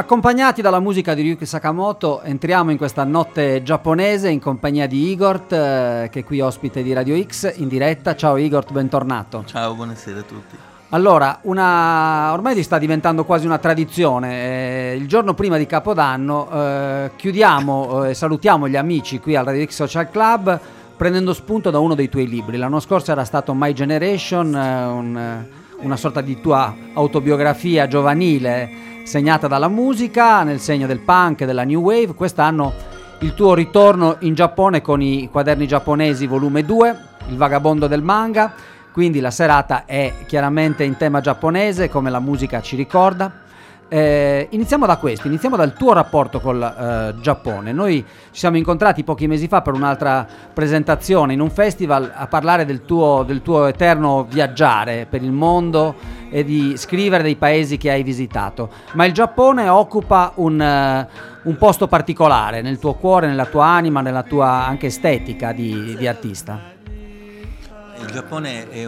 Accompagnati dalla musica di Ryuki Sakamoto entriamo in questa notte giapponese in compagnia di Igor, che è qui ospite di Radio X in diretta. Ciao Igor, bentornato. Ciao, buonasera a tutti. Allora, ormai sta diventando quasi una tradizione. Il giorno prima di Capodanno chiudiamo e salutiamo gli amici qui al Radio X Social Club prendendo spunto da uno dei tuoi libri. L'anno scorso era stato My Generation, una sorta di tua autobiografia giovanile segnata dalla musica, nel segno del punk e della new wave. Quest'anno il tuo ritorno in Giappone con i quaderni giapponesi volume 2, il vagabondo del manga, quindi la serata è chiaramente in tema giapponese come la musica ci ricorda. Iniziamo da questo, iniziamo dal tuo rapporto col Giappone. Noi ci siamo incontrati pochi mesi fa per un'altra presentazione in un festival a parlare del tuo eterno viaggiare per il mondo e di scrivere dei paesi che hai visitato, ma il Giappone occupa un posto particolare nel tuo cuore, nella tua anima, nella tua anche estetica di artista. Il Giappone è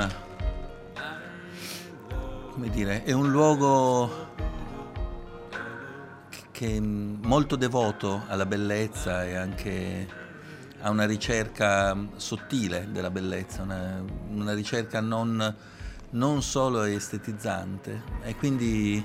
è un luogo che è molto devoto alla bellezza e anche a una ricerca sottile della bellezza, una ricerca non solo estetizzante, e quindi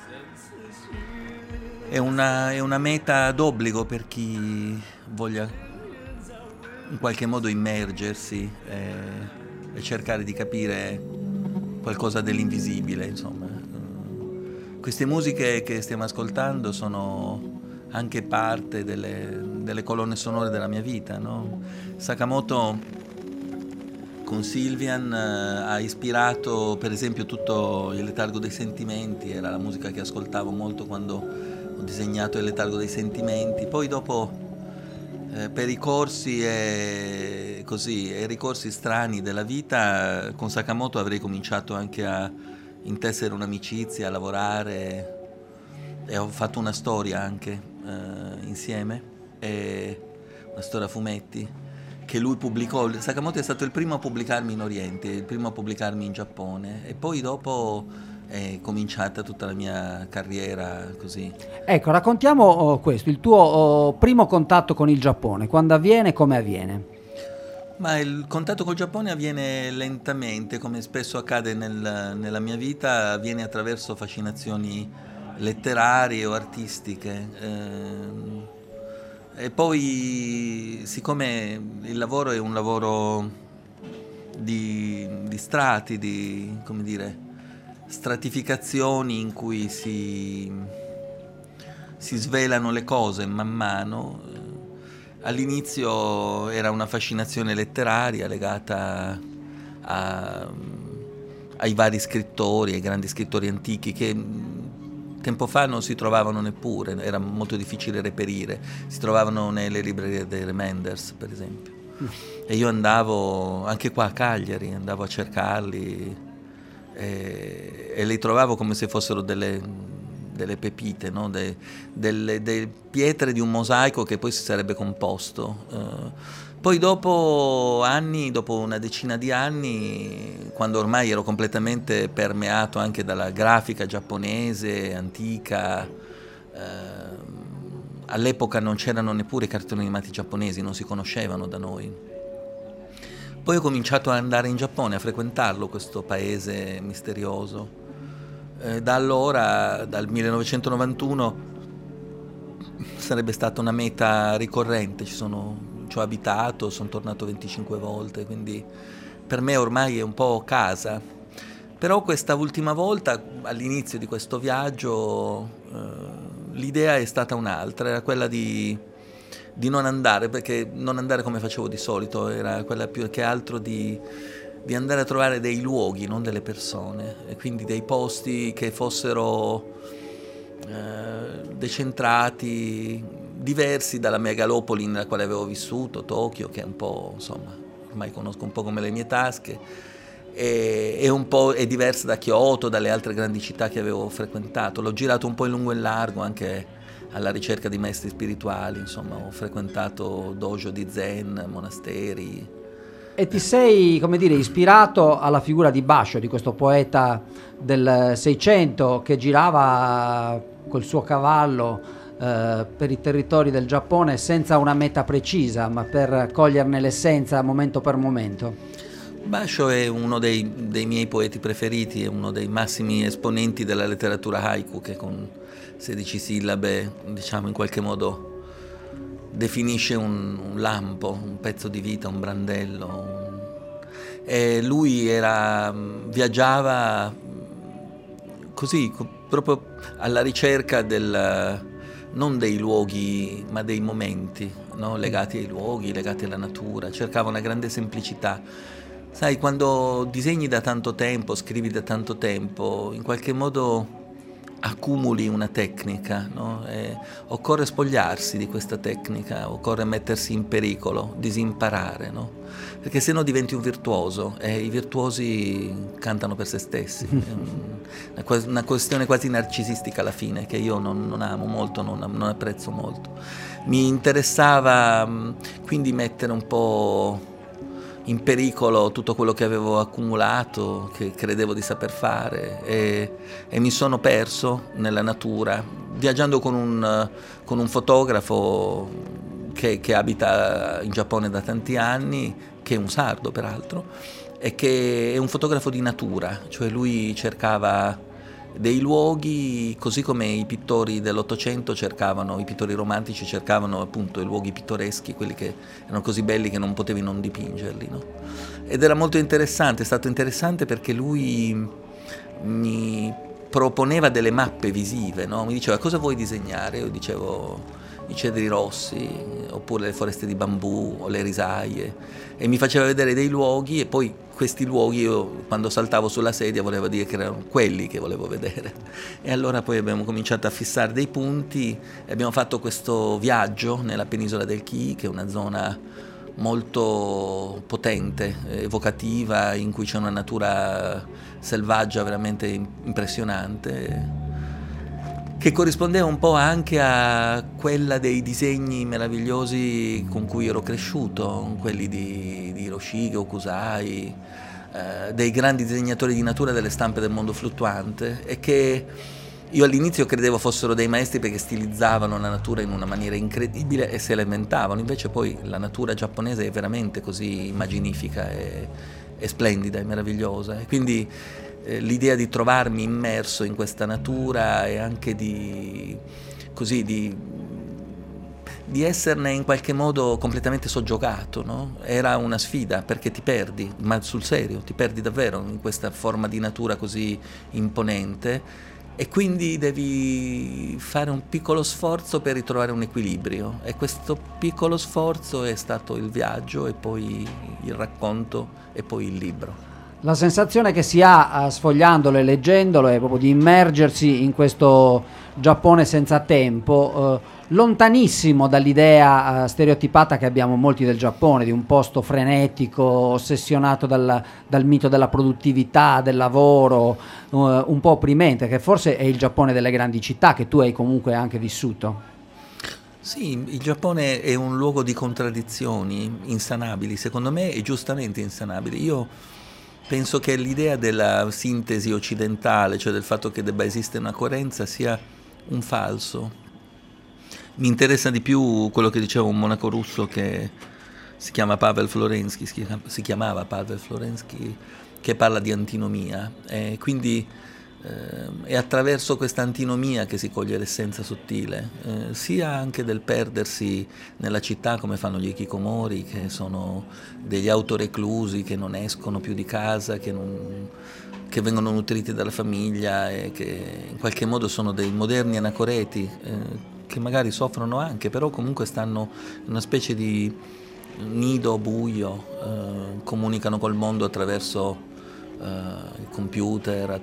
è una meta d'obbligo per chi voglia in qualche modo immergersi e cercare di capire qualcosa dell'invisibile, insomma. Queste musiche che stiamo ascoltando sono anche parte delle colonne sonore della mia vita, no? Sakamoto con Sylvian ha ispirato per esempio tutto il Letargo dei sentimenti, era la musica che ascoltavo molto quando ho disegnato il Letargo dei sentimenti. Poi dopo per i corsi e ricorsi strani della vita, con Sakamoto avrei cominciato anche a intessere un'amicizia, a lavorare, e ho fatto una storia anche insieme, una storia a fumetti che lui pubblicò. Sakamoto è stato il primo a pubblicarmi in Oriente, il primo a pubblicarmi in Giappone, e poi dopo è cominciata tutta la mia carriera così. Ecco, raccontiamo questo, il tuo primo contatto con il Giappone, quando avviene, come avviene? Ma il contatto col Giappone avviene lentamente, come spesso accade nella mia vita, avviene attraverso fascinazioni letterarie o artistiche. E poi, siccome il lavoro è un lavoro di strati, di, come dire, stratificazioni in cui si svelano le cose man mano. All'inizio era una fascinazione letteraria legata ai vari scrittori, ai grandi scrittori antichi che tempo fa non si trovavano neppure, era molto difficile reperire, si trovavano nelle librerie dei Remenders per esempio. E io andavo anche qua a Cagliari, andavo a cercarli e li trovavo come se fossero delle pepite, no? delle pietre di un mosaico che poi si sarebbe composto. Poi dopo una decina di anni, quando ormai ero completamente permeato anche dalla grafica giapponese, antica, all'epoca non c'erano neppure i cartoni animati giapponesi, non si conoscevano da noi. Poi ho cominciato ad andare in Giappone, a frequentarlo, questo paese misterioso. Da allora, dal 1991, sarebbe stata una meta ricorrente, ci ho abitato, sono tornato 25 volte, quindi per me ormai è un po' casa. Però questa ultima volta, all'inizio di questo viaggio, l'idea è stata un'altra, era quella di non andare, perché non andare come facevo di solito, era quella più che altro di andare a trovare dei luoghi, non delle persone, e quindi dei posti che fossero decentrati, diversi dalla megalopoli nella quale avevo vissuto, Tokyo, che è un po', insomma, ormai conosco un po' come le mie tasche, e un po' è diversa da Kyoto, dalle altre grandi città che avevo frequentato. L'ho girato un po' in lungo e in largo, anche alla ricerca di maestri spirituali, insomma, ho frequentato dojo di Zen, monasteri, E ti sei, come dire, ispirato alla figura di Basho, di questo poeta del Seicento che girava col suo cavallo per i territori del Giappone senza una meta precisa, ma per coglierne l'essenza momento per momento. Basho è uno dei miei poeti preferiti, è uno dei massimi esponenti della letteratura haiku, che con 16 sillabe, diciamo, in qualche modo definisce un lampo, un pezzo di vita, un brandello. E lui viaggiava così, proprio alla ricerca non dei luoghi, ma dei momenti, no? Legati ai luoghi, legati alla natura. Cercava una grande semplicità. Sai, quando disegni da tanto tempo, scrivi da tanto tempo, in qualche modo accumuli una tecnica, no? Occorre spogliarsi di questa tecnica, occorre mettersi in pericolo, disimparare, no? Perché se no diventi un virtuoso e i virtuosi cantano per se stessi. È una questione quasi narcisistica alla fine, che io non amo molto, non apprezzo molto. Mi interessava quindi mettere un po' in pericolo tutto quello che avevo accumulato, che credevo di saper fare, e mi sono perso nella natura, viaggiando con un fotografo che abita in Giappone da tanti anni, che è un sardo peraltro, e che è un fotografo di natura, cioè lui cercava dei luoghi, così come i pittori dell'Ottocento i pittori romantici cercavano appunto i luoghi pittoreschi, quelli che erano così belli che non potevi non dipingerli, no? Ed era molto interessante, è stato interessante perché lui mi proponeva delle mappe visive, no? Mi diceva: cosa vuoi disegnare? Io dicevo: i cedri rossi, oppure le foreste di bambù o le risaie, e mi faceva vedere dei luoghi, e poi questi luoghi io, quando saltavo sulla sedia, voleva dire che erano quelli che volevo vedere. E allora poi abbiamo cominciato a fissare dei punti e abbiamo fatto questo viaggio nella penisola del Kii, che è una zona molto potente, evocativa, in cui c'è una natura selvaggia veramente impressionante, che corrispondeva un po' anche a quella dei disegni meravigliosi con cui ero cresciuto, quelli di Hiroshige, Okusai, dei grandi disegnatori di natura delle stampe del mondo fluttuante, e che io all'inizio credevo fossero dei maestri perché stilizzavano la natura in una maniera incredibile e se la inventavano. Invece poi la natura giapponese è veramente così immaginifica e splendida e meravigliosa, e quindi l'idea di trovarmi immerso in questa natura e anche di esserne in qualche modo completamente soggiogato, no? Era una sfida, perché ti perdi, ma sul serio, ti perdi davvero in questa forma di natura così imponente, e quindi devi fare un piccolo sforzo per ritrovare un equilibrio, e questo piccolo sforzo è stato il viaggio, e poi il racconto, e poi il libro. La sensazione che si ha sfogliandolo e leggendolo è proprio di immergersi in questo Giappone senza tempo, lontanissimo dall'idea stereotipata che abbiamo molti del Giappone, di un posto frenetico, ossessionato dal mito della produttività, del lavoro, un po' opprimente, che forse è il Giappone delle grandi città, che tu hai comunque anche vissuto. Sì, il Giappone è un luogo di contraddizioni insanabili, secondo me, e giustamente insanabili. Io penso che l'idea della sintesi occidentale, cioè del fatto che debba esistere una coerenza, sia un falso. Mi interessa di più quello che diceva un monaco russo che si chiamava Pavel Florensky, che parla di antinomia, e quindi è attraverso questa antinomia che si coglie l'essenza sottile, sia anche del perdersi nella città, come fanno gli hikikomori, che sono degli autoreclusi che non escono più di casa, che vengono nutriti dalla famiglia, e che in qualche modo sono dei moderni anacoreti, che magari soffrono anche, però comunque stanno in una specie di nido buio, comunicano col mondo attraverso il computer,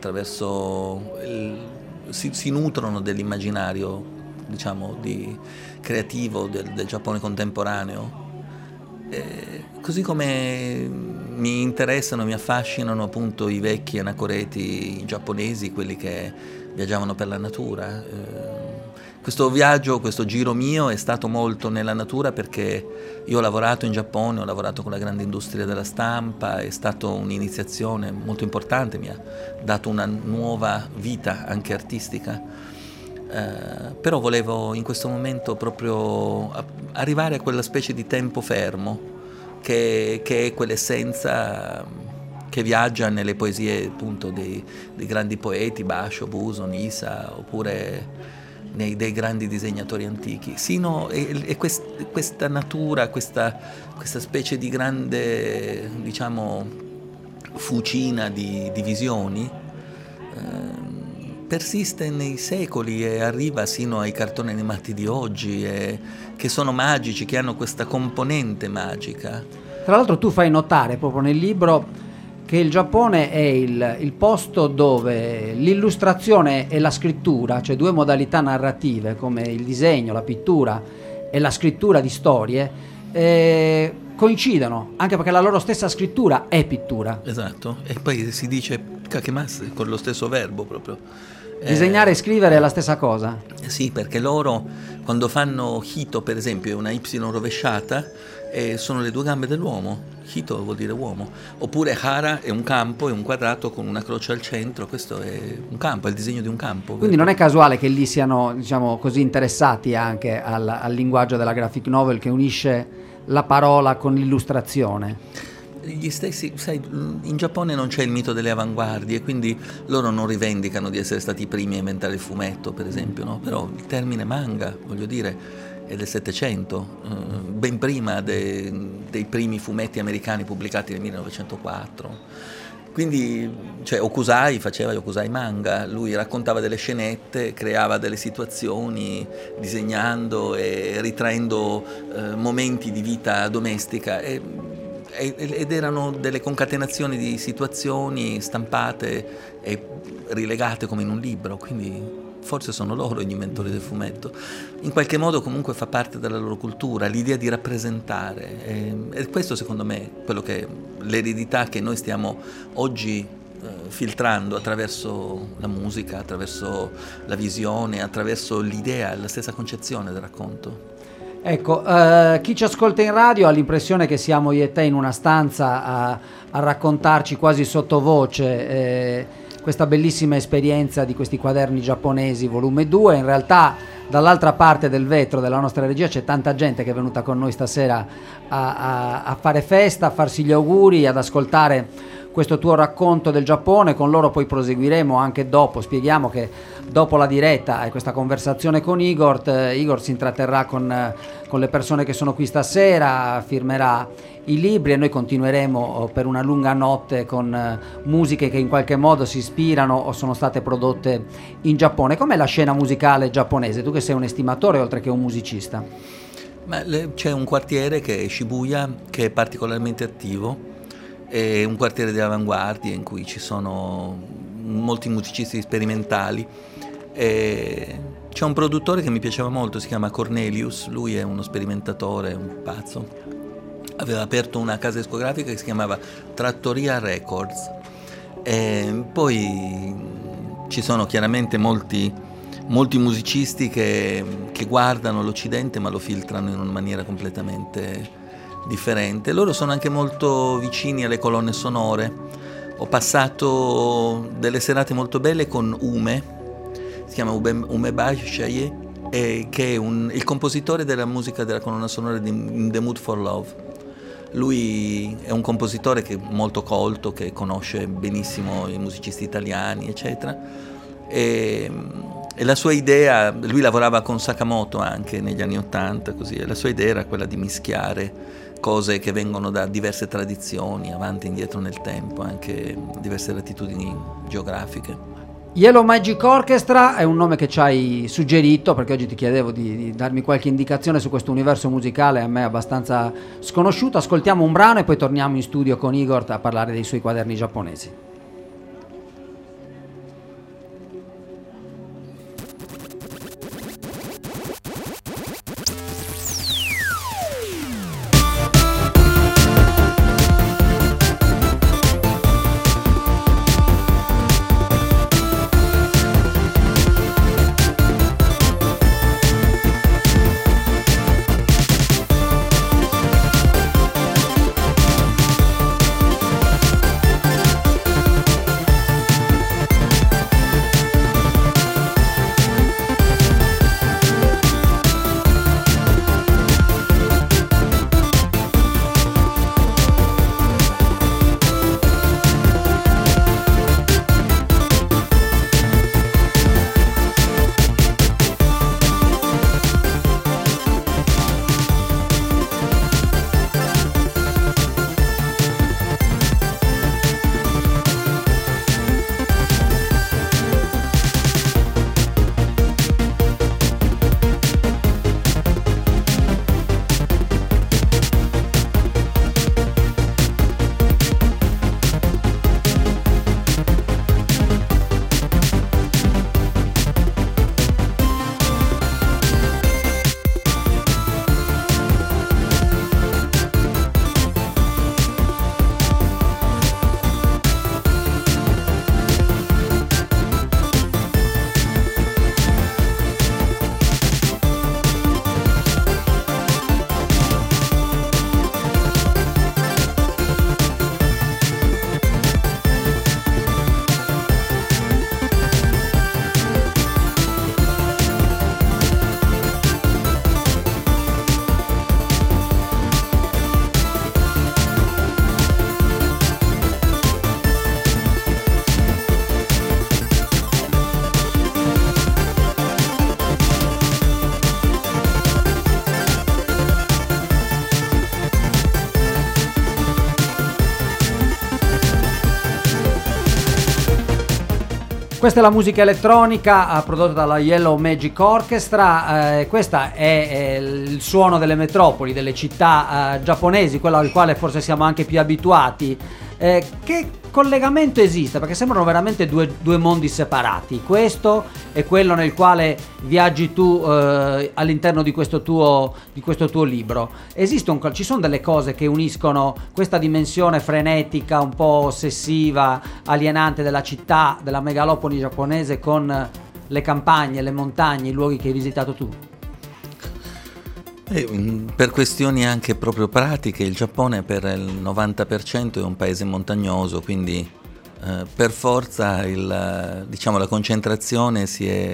si nutrono dell'immaginario, diciamo, creativo del Giappone contemporaneo. Così come mi interessano, mi affascinano appunto i vecchi anacoreti giapponesi, quelli che viaggiavano per la natura, Questo viaggio, questo giro mio è stato molto nella natura, perché io ho lavorato in Giappone, ho lavorato con la grande industria della stampa, è stata un'iniziazione molto importante, mi ha dato una nuova vita anche artistica, però volevo in questo momento proprio arrivare a quella specie di tempo fermo che è quell'essenza che viaggia nelle poesie appunto dei grandi poeti, Basho, Buso, Nisa, oppure dei grandi disegnatori antichi, sino e questa natura, questa specie di grande, diciamo, fucina di visioni persiste nei secoli e arriva sino ai cartoni animati di oggi, che sono magici, che hanno questa componente magica. Tra l'altro tu fai notare proprio nel libro che il Giappone è il posto dove l'illustrazione e la scrittura, cioè due modalità narrative come il disegno, la pittura e la scrittura di storie, coincidono, anche perché la loro stessa scrittura è pittura. Esatto, e poi si dice kakemasu con lo stesso verbo proprio. Disegnare e scrivere è la stessa cosa? Sì, perché loro quando fanno hito, per esempio, è una Y rovesciata, sono le due gambe dell'uomo. Hito vuol dire uomo. Oppure hara è un campo, è un quadrato con una croce al centro, questo è un campo, è il disegno di un campo. Quindi non è casuale che lì siano, diciamo, così interessati anche al linguaggio della graphic novel, che unisce la parola con l'illustrazione. Gli stessi, sai, in Giappone non c'è il mito delle avanguardie, quindi loro non rivendicano di essere stati i primi a inventare il fumetto, per esempio, no? Però il termine manga, voglio dire, è del Settecento, ben prima dei primi fumetti americani pubblicati nel 1904. Quindi, cioè, Okusai faceva gli Okusai manga, lui raccontava delle scenette, creava delle situazioni disegnando e ritraendo momenti di vita domestica, ed erano delle concatenazioni di situazioni stampate e rilegate come in un libro, quindi forse sono loro gli inventori del fumetto. In qualche modo comunque fa parte della loro cultura, l'idea di rappresentare, e questo secondo me è quello che l'eredità che noi stiamo oggi filtrando attraverso la musica, attraverso la visione, attraverso l'idea, la stessa concezione del racconto. Ecco, chi ci ascolta in radio ha l'impressione che siamo io e te in una stanza a raccontarci quasi sottovoce questa bellissima esperienza di questi quaderni giapponesi volume 2. In realtà dall'altra parte del vetro della nostra regia c'è tanta gente che è venuta con noi stasera a fare festa, a farsi gli auguri, ad ascoltare questo tuo racconto del Giappone. Con loro poi proseguiremo anche dopo. Spieghiamo che dopo la diretta e questa conversazione con Igor si intratterrà con le persone che sono qui stasera, firmerà i libri e noi continueremo per una lunga notte con musiche che in qualche modo si ispirano o sono state prodotte in Giappone. Com'è la scena musicale giapponese? Tu che sei un estimatore oltre che un musicista. C'è un quartiere che è Shibuya, che è particolarmente attivo. È un quartiere di avanguardia in cui ci sono molti musicisti sperimentali. C'è un produttore che mi piaceva molto, si chiama Cornelius, lui è uno sperimentatore, un pazzo. Aveva aperto una casa discografica che si chiamava Trattoria Records. Poi ci sono chiaramente molti musicisti che guardano l'Occidente ma lo filtrano in una maniera completamente differente. Loro sono anche molto vicini alle colonne sonore. Ho passato delle serate molto belle con Ume, si chiama Umebai Shaye, che è il compositore della musica della colonna sonora di In the Mood for Love. Lui è un compositore che è molto colto, che conosce benissimo i musicisti italiani, eccetera. E la sua idea, lui lavorava con Sakamoto anche negli anni '80, così, e la sua idea era quella di mischiare cose che vengono da diverse tradizioni, avanti e indietro nel tempo, anche diverse latitudini geografiche. Yellow Magic Orchestra è un nome che ci hai suggerito, perché oggi ti chiedevo di darmi qualche indicazione su questo universo musicale a me abbastanza sconosciuto. Ascoltiamo un brano e poi torniamo in studio con Igor a parlare dei suoi quaderni giapponesi. Questa è la musica elettronica prodotta dalla Yellow Magic Orchestra, questa è il suono delle metropoli, delle città giapponesi, quello al quale forse siamo anche più abituati. Che collegamento esiste? Perché sembrano veramente due mondi separati, questo è quello nel quale viaggi tu all'interno di questo tuo libro. Ci sono delle cose che uniscono questa dimensione frenetica, un po' ossessiva, alienante della città, della megalopoli giapponese, con le campagne, le montagne, i luoghi che hai visitato tu? Per questioni anche proprio pratiche, il Giappone per il 90% è un paese montagnoso, quindi per forza la concentrazione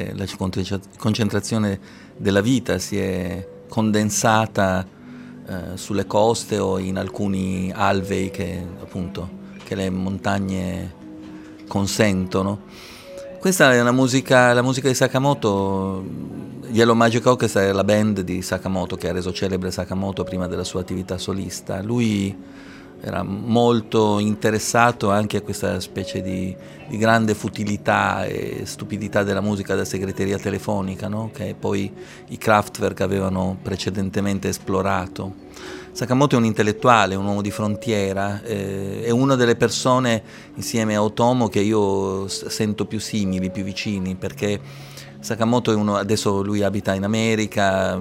della vita si è condensata sulle coste o in alcuni alvei che le montagne consentono. Questa è la musica di Sakamoto. Yellow Magic Orchestra è la band di Sakamoto che ha reso celebre Sakamoto prima della sua attività solista. Lui era molto interessato anche a questa specie di grande futilità e stupidità della musica da segreteria telefonica, no? Che poi i Kraftwerk avevano precedentemente esplorato. Sakamoto è un intellettuale, un uomo di frontiera, è una delle persone insieme a Otomo che io sento più simili, più vicini, perché Sakamoto adesso lui abita in America,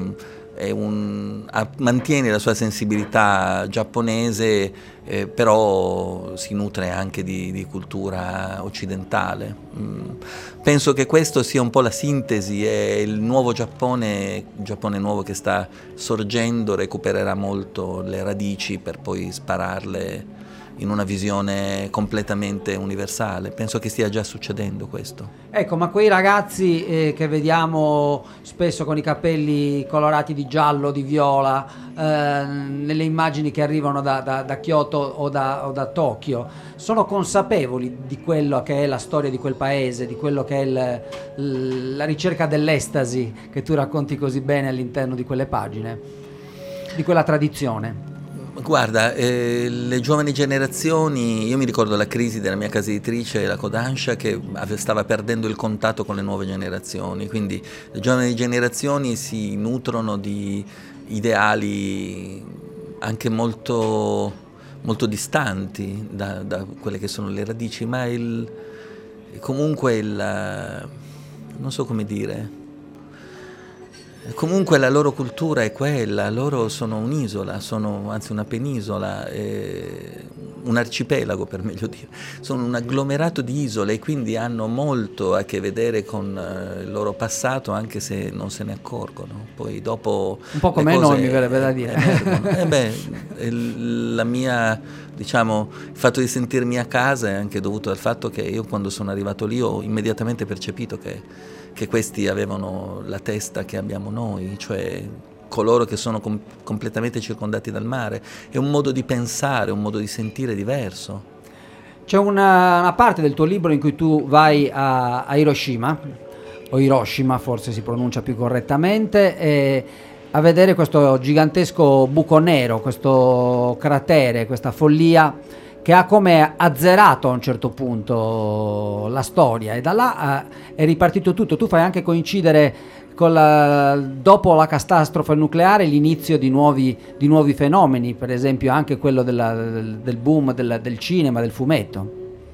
mantiene la sua sensibilità giapponese, però si nutre anche di cultura occidentale. Penso che questo sia un po' la sintesi, e il nuovo Giappone, il Giappone nuovo che sta sorgendo, recupererà molto le radici per poi spararle in una visione completamente universale. Penso che stia già succedendo questo. Ecco, ma quei ragazzi che vediamo spesso con i capelli colorati di giallo, di viola, nelle immagini che arrivano da Kyoto o da Tokyo, sono consapevoli di quello che è la storia di quel paese, di quello che è la ricerca dell'estasi che tu racconti così bene all'interno di quelle pagine, di quella tradizione? Guarda, le giovani generazioni, io mi ricordo la crisi della mia casa editrice, la Kodansha, che stava perdendo il contatto con le nuove generazioni, quindi le giovani generazioni si nutrono di ideali anche molto, molto distanti da quelle che sono le radici, ma comunque non so come dire. Comunque la loro cultura è quella, loro sono un'isola, anzi una penisola, un arcipelago per meglio dire, sono un agglomerato di isole e quindi hanno molto a che vedere con il loro passato, anche se non se ne accorgono. Poi dopo un po' come noi, mi verrebbe da dire. Il fatto di sentirmi a casa è anche dovuto al fatto che io quando sono arrivato lì ho immediatamente percepito che questi avevano la testa che abbiamo noi, cioè coloro che sono completamente circondati dal mare. È un modo di pensare, un modo di sentire diverso. C'è una parte del tuo libro in cui tu vai a Hiroshima, o Hiroshima forse si pronuncia più correttamente, a vedere questo gigantesco buco nero, questo cratere, questa follia che ha come azzerato a un certo punto la storia, e da là è ripartito tutto. Tu fai anche coincidere dopo la catastrofe nucleare l'inizio di nuovi fenomeni, per esempio anche quello del boom del cinema, del fumetto.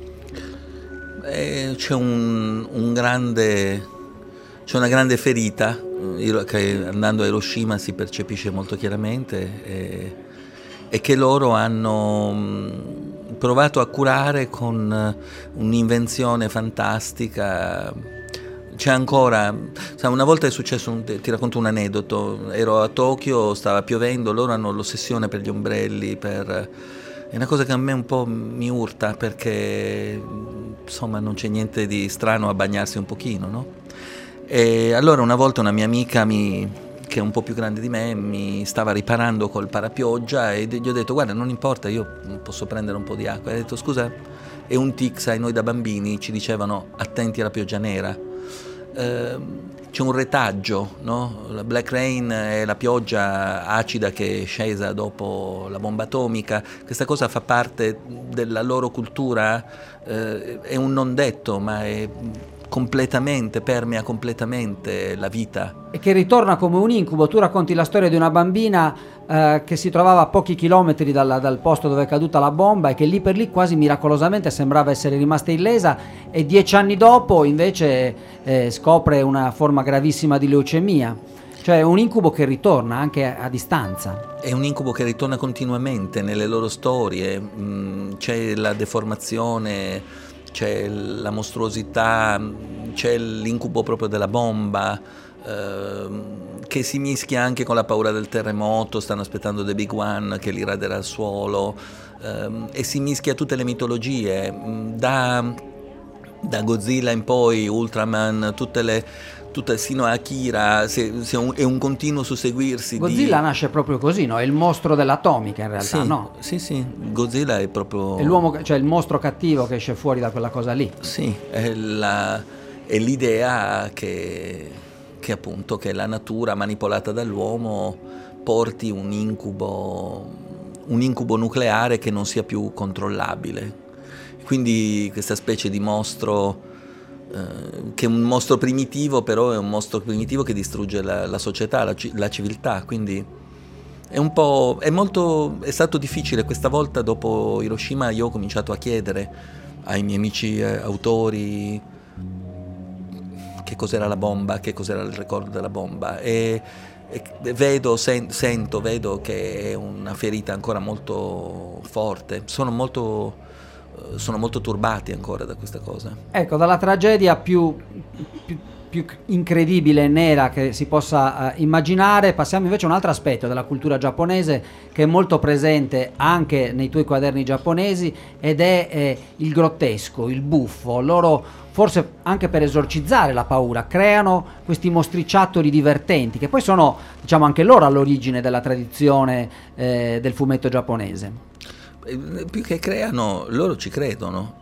C'è una grande ferita che andando a Hiroshima si percepisce molto chiaramente, e che loro hanno provato a curare con un'invenzione fantastica. C'è ancora, una volta è successo, ti racconto un aneddoto, ero a Tokyo, stava piovendo, loro hanno l'ossessione per gli ombrelli, è una cosa che a me un po' mi urta, perché insomma non c'è niente di strano a bagnarsi un pochino, no? E allora una volta una mia amica che è un po' più grande di me, mi stava riparando col parapioggia e gli ho detto: guarda, non importa, io posso prendere un po' di acqua. E ha detto: scusa, è un tic, sai, noi da bambini ci dicevano attenti alla pioggia nera. C'è un retaggio, no? La Black Rain è la pioggia acida che è scesa dopo la bomba atomica. Questa cosa fa parte della loro cultura, è un non detto, ma è completamente, permea completamente la vita. E che ritorna come un incubo. Tu racconti la storia di una bambina che si trovava a pochi chilometri dal posto dove è caduta la bomba e che lì per lì quasi miracolosamente sembrava essere rimasta illesa, e 10 anni dopo invece scopre una forma gravissima di leucemia. Cioè un incubo che ritorna anche a distanza. È un incubo che ritorna continuamente nelle loro storie. C'è la deformazione, c'è la mostruosità, c'è l'incubo proprio della bomba, che si mischia anche con la paura del terremoto. Stanno aspettando The Big One che li raderà al suolo, e si mischia tutte le mitologie, da Godzilla in poi, Ultraman, tutte sino a Akira. È un continuo susseguirsi. Godzilla nasce proprio così, no? È il mostro dell'atomica in realtà, sì, no? Sì, Godzilla è proprio... È l'uomo, cioè il mostro cattivo che esce fuori da quella cosa lì. Sì, è l'idea che appunto che la natura manipolata dall'uomo porti un incubo nucleare che non sia più controllabile. Quindi questa specie di mostro, che è un mostro primitivo, però è un mostro primitivo che distrugge la società, la civiltà. Quindi è stato difficile. Questa volta dopo Hiroshima io ho cominciato a chiedere ai miei amici autori che cos'era la bomba, che cos'era il ricordo della bomba, e vedo che è una ferita ancora molto forte. Sono molto turbati ancora da questa cosa. Ecco, dalla tragedia più incredibile e nera che si possa immaginare, passiamo invece a un altro aspetto della cultura giapponese che è molto presente anche nei tuoi quaderni giapponesi, ed è il grottesco, il buffo. Loro, forse anche per esorcizzare la paura, creano questi mostriciattoli divertenti che poi sono, diciamo, anche loro all'origine della tradizione del fumetto giapponese. Più che creano, loro ci credono,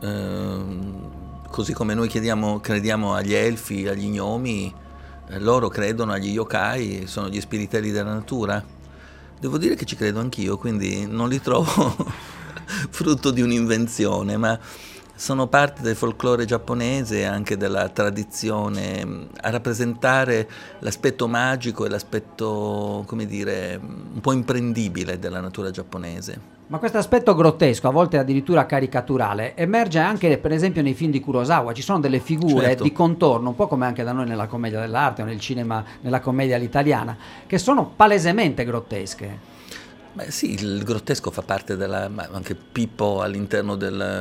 così come noi crediamo agli elfi, agli gnomi, loro credono agli yokai, sono gli spiritelli della natura. Devo dire che ci credo anch'io, quindi non li trovo frutto di un'invenzione, ma sono parte del folklore giapponese e anche della tradizione a rappresentare l'aspetto magico e l'aspetto, come dire, un po' imprendibile della natura giapponese. Ma questo aspetto grottesco, a volte addirittura caricaturale, emerge anche per esempio nei film di Kurosawa. Ci sono delle figure, certo, di contorno, un po' come anche da noi nella commedia dell'arte o nel cinema, nella commedia all'italiana, che sono palesemente grottesche. Beh sì, il grottesco fa parte anche Pippo all'interno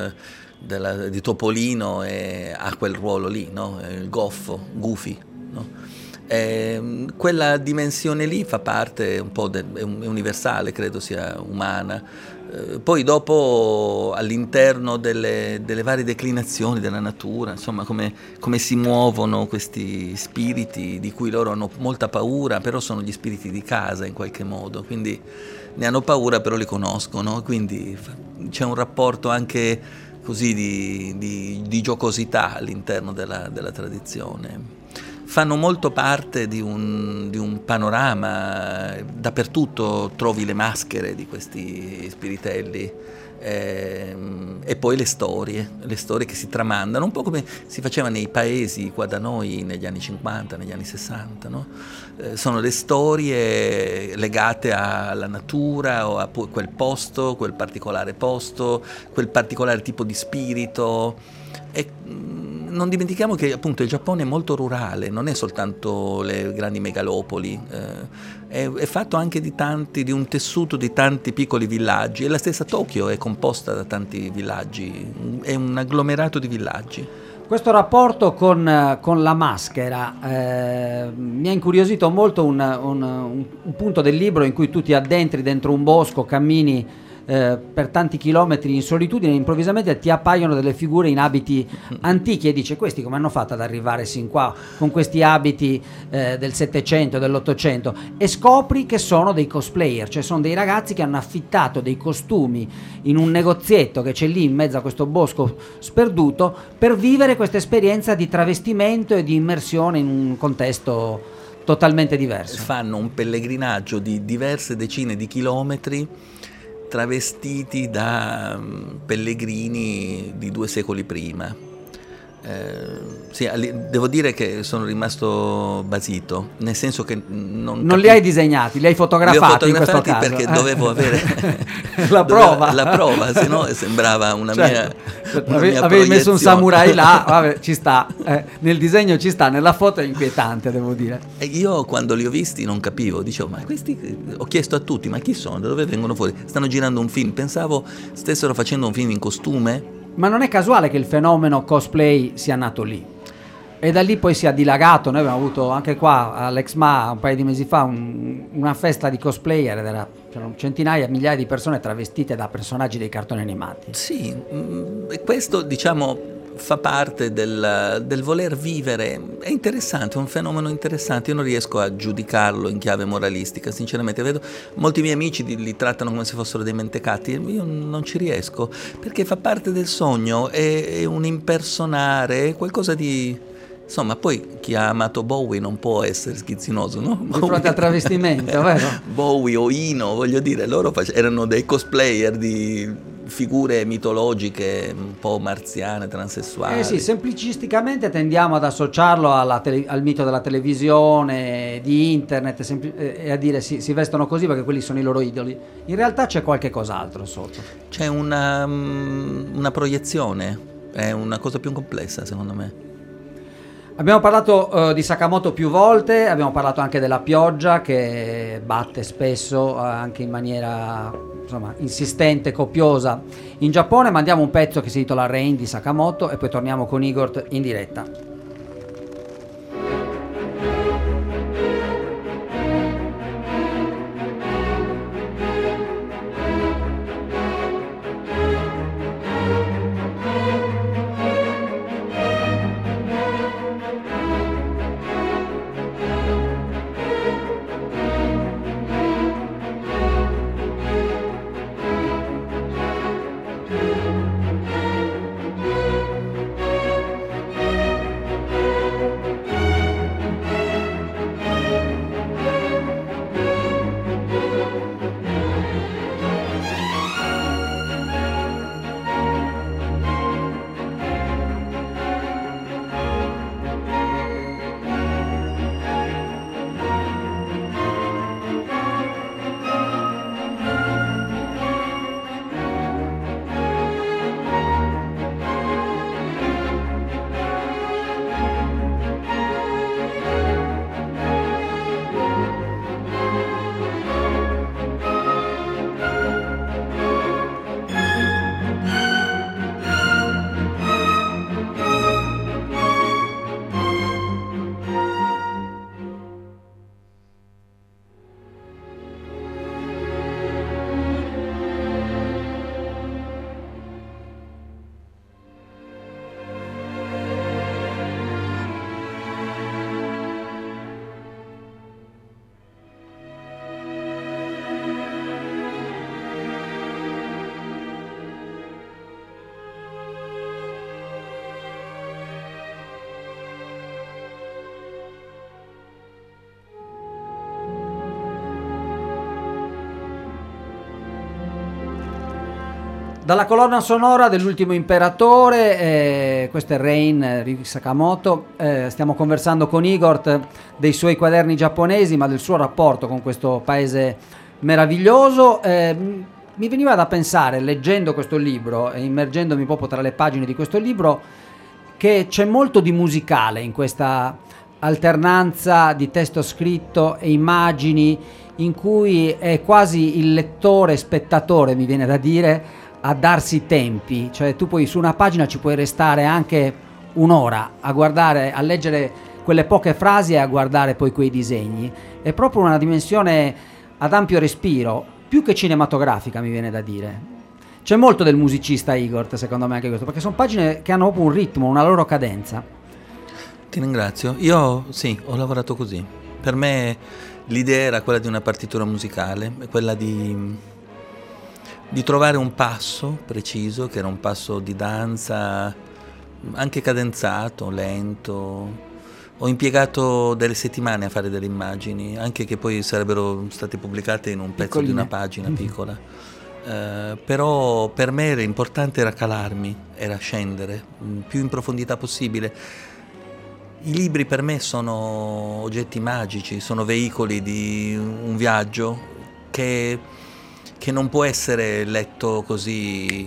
di Topolino ha quel ruolo lì, no? Il goffo, Goofy, no? Quella dimensione lì fa parte un po' è universale, credo sia umana. Poi dopo all'interno delle varie declinazioni della natura, insomma come si muovono questi spiriti di cui loro hanno molta paura, però sono gli spiriti di casa in qualche modo, quindi ne hanno paura però li conoscono, quindi c'è un rapporto anche così di giocosità all'interno della tradizione. Fanno molto parte di un panorama. Dappertutto trovi le maschere di questi spiritelli, e poi le storie che si tramandano, un po' come si faceva nei paesi qua da noi negli anni 50, negli anni 60, no? Sono le storie legate alla natura o a quel posto, quel particolare tipo di spirito. E non dimentichiamo che appunto il Giappone è molto rurale, non è soltanto le grandi megalopoli, è fatto anche di un tessuto di tanti piccoli villaggi, e la stessa Tokyo è composta da tanti villaggi, è un agglomerato di villaggi. Questo rapporto con la maschera mi ha incuriosito molto un punto del libro in cui tu ti addentri dentro un bosco, cammini per tanti chilometri in solitudine, e improvvisamente ti appaiono delle figure in abiti antichi e dici: questi come hanno fatto ad arrivare sin qua con questi abiti del 700, dell'800? E scopri che sono dei cosplayer, cioè sono dei ragazzi che hanno affittato dei costumi in un negozietto che c'è lì in mezzo a questo bosco sperduto per vivere questa esperienza di travestimento e di immersione in un contesto totalmente diverso. Fanno un pellegrinaggio di diverse decine di chilometri travestiti da pellegrini di 2 secoli prima. Sì, devo dire che sono rimasto basito, nel senso che non li hai disegnati, li hai fotografati, in questo caso. Perché dovevo avere la prova, se no sembrava una mia avevi messo un samurai là, vabbè, ci sta, nel disegno ci sta, nella foto è inquietante, devo dire. E io quando li ho visti non capivo, dicevo, ma questi, ho chiesto a tutti, ma chi sono, da dove vengono fuori? Stanno girando un film, pensavo stessero facendo un film in costume. Ma non è casuale che il fenomeno cosplay sia nato lì e da lì poi sia dilagato. Noi abbiamo avuto anche qua all'Exma un paio di mesi fa una festa di cosplayer ed c'erano centinaia, migliaia di persone travestite da personaggi dei cartoni animati. Sì, questo diciamo fa parte del voler vivere, è interessante, è un fenomeno interessante. Io non riesco a giudicarlo in chiave moralistica, sinceramente. Vedo molti miei amici li trattano come se fossero dei mentecatti, io non ci riesco, perché fa parte del sogno, è un impersonare, qualcosa di... Insomma, poi chi ha amato Bowie non può essere schizzinoso, no? Di fronte al travestimento, vero? Bowie o Ino, voglio dire, loro erano dei cosplayer di figure mitologiche un po' marziane, transessuali. Sì, semplicisticamente tendiamo ad associarlo al mito della televisione, di internet, e a dire si vestono così perché quelli sono i loro idoli. In realtà c'è qualche cos'altro sotto. C'è una proiezione, è una cosa più complessa secondo me. Abbiamo parlato di Sakamoto più volte, abbiamo parlato anche della pioggia che batte spesso anche in maniera insistente, copiosa in Giappone. Mandiamo un pezzo che si intitola Rain di Sakamoto e poi torniamo con Igor in diretta. Dalla colonna sonora dell'Ultimo Imperatore, questo è Rain di Sakamoto. Stiamo conversando con Igor dei suoi quaderni giapponesi, ma del suo rapporto con questo paese meraviglioso. Mi veniva da pensare, leggendo questo libro e immergendomi proprio tra le pagine di questo libro, che c'è molto di musicale in questa alternanza di testo scritto e immagini, in cui è quasi il lettore spettatore, mi viene da dire, a darsi i tempi. Cioè tu poi su una pagina ci puoi restare anche un'ora a guardare, a leggere quelle poche frasi e a guardare poi quei disegni. È proprio una dimensione ad ampio respiro, più che cinematografica, mi viene da dire. C'è molto del musicista Igor, secondo me, anche questo, perché sono pagine che hanno proprio un ritmo, una loro cadenza. Ti ringrazio. Io sì, ho lavorato così. Per me l'idea era quella di una partitura musicale, quella di trovare un passo preciso, che era un passo di danza, anche cadenzato, lento. Ho impiegato delle settimane a fare delle immagini, anche che poi sarebbero state pubblicate in un pezzo di una pagina piccola. però per me era importante calarmi, era scendere più in profondità possibile. I libri per me sono oggetti magici, sono veicoli di un viaggio che non può essere letto così,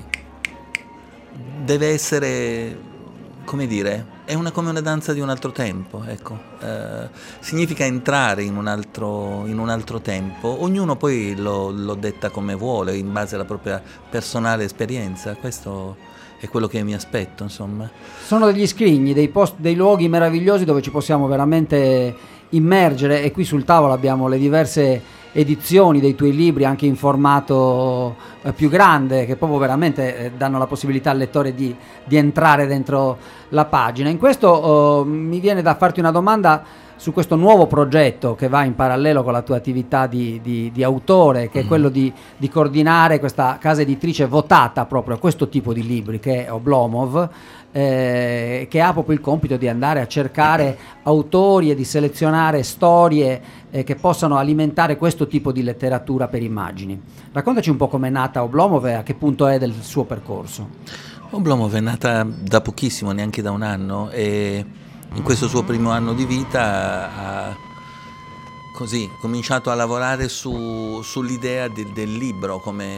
deve essere, come dire, è come una danza di un altro tempo, ecco. Significa entrare in un altro tempo, ognuno poi lo detta come vuole, in base alla propria personale esperienza, questo è quello che mi aspetto, insomma. Sono degli scrigni, dei luoghi meravigliosi dove ci possiamo veramente immergere, e qui sul tavolo abbiamo le diverse edizioni dei tuoi libri, anche in formato più grande, che proprio veramente danno la possibilità al lettore di entrare dentro la pagina. In questo mi viene da farti una domanda su questo nuovo progetto che va in parallelo con la tua attività di autore, che è quello di coordinare questa casa editrice votata proprio a questo tipo di libri, che è Oblomov, che ha proprio il compito di andare a cercare autori e di selezionare storie che possano alimentare questo tipo di letteratura per immagini. Raccontaci un po' com'è nata Oblomov e a che punto è del suo percorso. Oblomov è nata da pochissimo, neanche da un anno, e in questo suo primo anno di vita ha cominciato a lavorare sull'idea del libro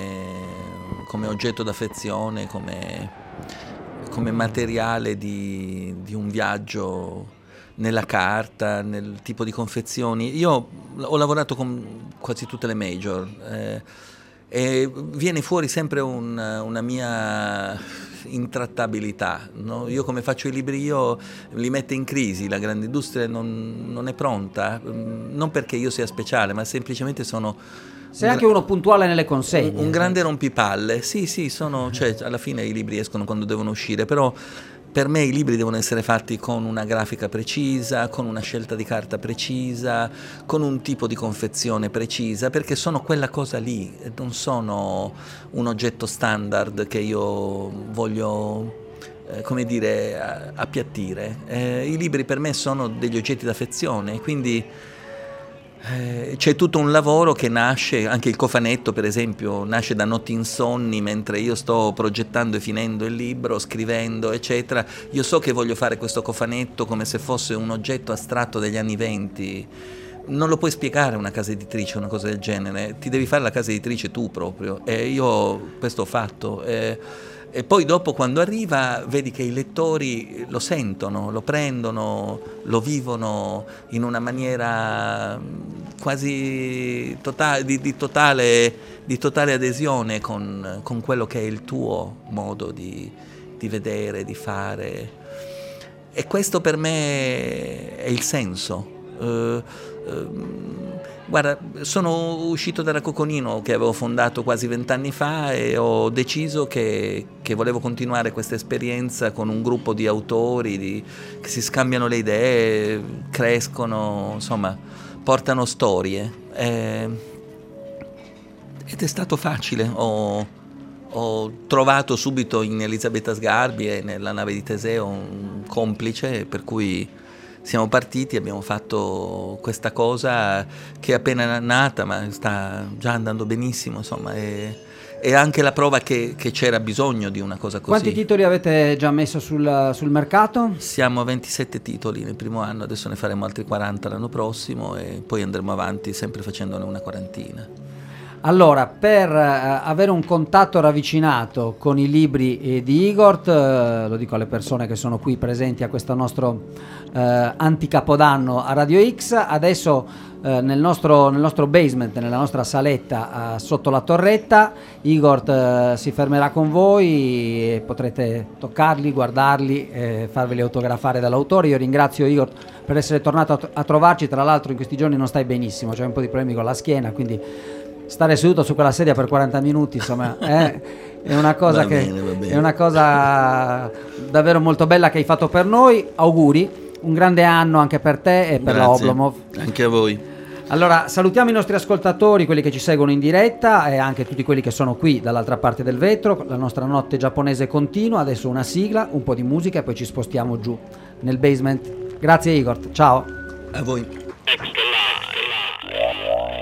come oggetto d'affezione, come materiale di un viaggio nella carta, nel tipo di confezioni. Io ho lavorato con quasi tutte le major e viene fuori sempre una mia intrattabilità, no? Io come faccio i libri io li metto in crisi, la grande industria non è pronta, non perché io sia speciale, ma semplicemente sei anche uno puntuale nelle consegne. Un grande rompipalle, sì, cioè, alla fine i libri escono quando devono uscire, però per me i libri devono essere fatti con una grafica precisa, con una scelta di carta precisa, con un tipo di confezione precisa, perché sono quella cosa lì, non sono un oggetto standard che io voglio, come dire, appiattire. I libri per me sono degli oggetti d'affezione, quindi c'è tutto un lavoro che nasce, anche il cofanetto per esempio, nasce da notti insonni mentre io sto progettando e finendo il libro, scrivendo eccetera. Io so che voglio fare questo cofanetto come se fosse un oggetto astratto degli anni '20. Non lo puoi spiegare a una casa editrice, una cosa del genere, ti devi fare la casa editrice tu proprio, e io questo ho fatto. E poi dopo, quando arriva, vedi che i lettori lo sentono, lo prendono, lo vivono in una maniera quasi di totale adesione con quello che è il tuo modo di vedere, di fare. E questo per me è il senso. Guarda, sono uscito da Coconino, che avevo fondato quasi 20 anni fa, e ho deciso che volevo continuare questa esperienza con un gruppo di autori che si scambiano le idee, crescono, insomma, portano storie. Ed è stato facile. Ho trovato subito in Elisabetta Sgarbi e nella nave di Teseo un complice, per cui siamo partiti, abbiamo fatto questa cosa che è appena nata, ma sta già andando benissimo, insomma, è anche la prova che c'era bisogno di una cosa così. Quanti titoli avete già messo sul mercato? Siamo a 27 titoli nel primo anno, adesso ne faremo altri 40 l'anno prossimo e poi andremo avanti sempre facendone una quarantina. Allora, per avere un contatto ravvicinato con i libri di Igor, lo dico alle persone che sono qui presenti a questo nostro anticapodanno a Radio X, adesso nel nostro basement, nella nostra saletta sotto la torretta, Igor si fermerà con voi e potrete toccarli, guardarli, farveli autografare dall'autore. Io ringrazio Igor per essere tornato a trovarci, tra l'altro in questi giorni non stai benissimo, c'è un po' di problemi con la schiena, quindi stare seduto su quella sedia per 40 minuti, insomma, è una cosa va bene. È una cosa davvero molto bella che hai fatto per noi. Auguri, un grande anno anche per te e per la Oblomov. Anche a voi. Allora, salutiamo i nostri ascoltatori, quelli che ci seguono in diretta e anche tutti quelli che sono qui dall'altra parte del vetro. La nostra notte giapponese continua, adesso una sigla, un po' di musica e poi ci spostiamo giù nel basement. Grazie Igor, ciao. A voi.